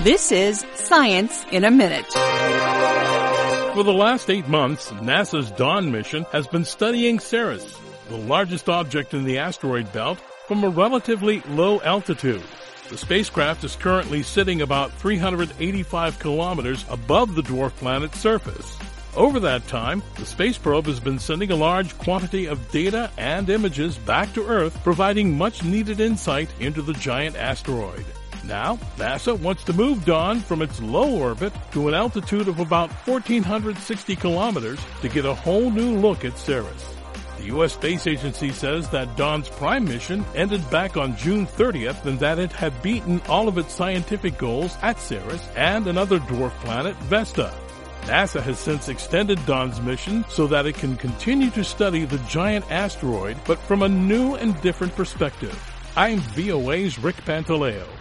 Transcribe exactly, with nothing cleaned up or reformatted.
This is Science in a Minute. For the last eight months, NASA's Dawn mission has been studying Ceres, the largest object in the asteroid belt, from a relatively low altitude. The spacecraft is currently sitting about three hundred eighty-five kilometers above the dwarf planet's surface. Over that time, the space probe has been sending a large quantity of data and images back to Earth, providing much-needed insight into the giant asteroid. Now, NASA wants to move Dawn from its low orbit to an altitude of about one thousand four hundred sixty kilometers to get a whole new look at Ceres. The U S Space Agency says that Dawn's prime mission ended back on June thirtieth and that it had beaten all of its scientific goals at Ceres and another dwarf planet, Vesta. NASA has since extended Dawn's mission so that it can continue to study the giant asteroid, but from a new and different perspective. I'm V O A's Rick Pantaleo.